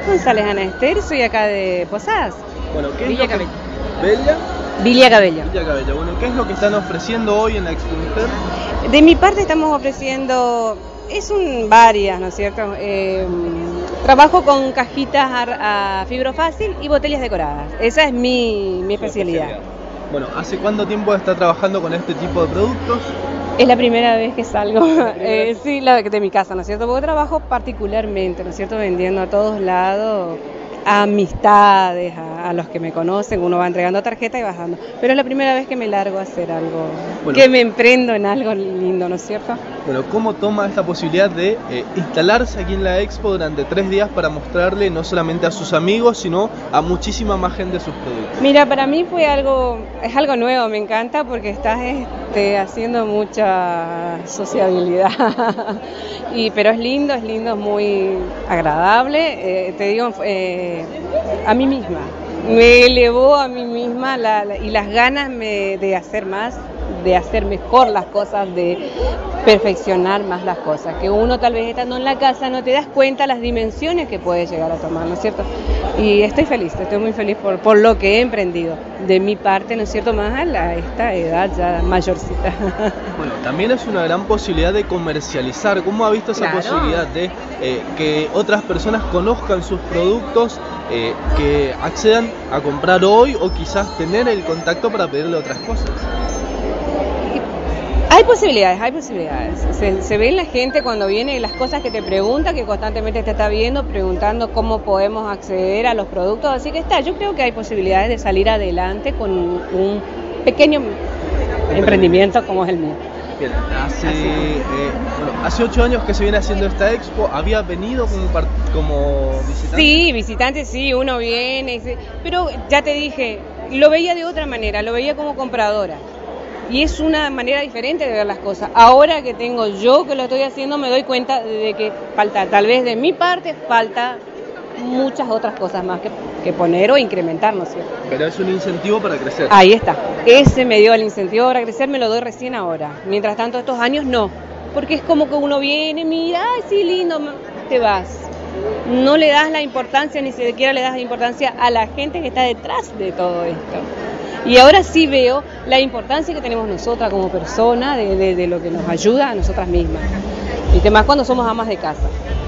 González Ana Esther, soy acá de Posadas. Bueno, ¿qué es Villa lo que... Cabello. ¿Bella? Villa Cabello. Villa Cabello. Bueno, ¿qué es lo que están ofreciendo hoy en la Expo Mujer? De mi parte estamos ofreciendo, varias, ¿no es cierto? Trabajo con cajitas a fibro fácil y botellas decoradas. Esa es mi especialidad. Bueno, ¿hace cuánto tiempo está trabajando con este tipo de productos? Es la primera vez que salgo, sí, de mi casa, ¿no es cierto? Porque trabajo particularmente, ¿no es cierto? Vendiendo a todos lados, a amistades, a los que me conocen, uno va entregando tarjeta y bajando. Pero es la primera vez que me largo a hacer algo, que me emprendo en algo lindo, ¿no es cierto? Bueno, ¿cómo toma esta posibilidad de instalarse aquí en la Expo durante 3 días para mostrarle no solamente a sus amigos, sino a muchísima más gente sus productos? Mira, para mí es algo nuevo, me encanta porque estás haciendo mucha sociabilidad, pero es lindo, es muy agradable, te digo, a mí misma, me elevó a mí misma y las ganas de hacer más, de hacer mejor las cosas, de perfeccionar más las cosas, que uno tal vez estando en la casa no te das cuenta las dimensiones que puedes llegar a tomar, ¿no es cierto? Y estoy muy feliz por lo que he emprendido, de mi parte, ¿no es cierto?, más a esta edad ya mayorcita. Bueno, también es una gran posibilidad de comercializar. ¿Cómo ha visto esa posibilidad de que otras personas conozcan sus productos, que accedan a comprar hoy o quizás tener el contacto para pedirle otras cosas? Hay posibilidades. Se ve en la gente cuando viene las cosas que te pregunta, que constantemente te está viendo, preguntando cómo podemos acceder a los productos. Así que yo creo que hay posibilidades de salir adelante con un pequeño emprendimiento como es el mío. Bien, hace 8 años que se viene haciendo esta expo. ¿Había venido como visitante? Sí, visitante, sí, uno viene, pero ya te dije, lo veía de otra manera, lo veía como compradora. Y es una manera diferente de ver las cosas. Ahora que tengo yo que lo estoy haciendo, me doy cuenta de que falta, tal vez de mi parte, falta muchas otras cosas más que poner o incrementar, ¿no es cierto? Pero es un incentivo para crecer. Ahí está. Ese me dio el incentivo para crecer, me lo doy recién ahora. Mientras tanto, estos años no. Porque es como que uno viene, mira, ay, sí, lindo, te vas. No le das la importancia, ni siquiera le das la importancia a la gente que está detrás de todo esto. Y ahora sí veo la importancia que tenemos nosotras como personas, de lo que nos ayuda a nosotras mismas. Y más cuando somos amas de casa.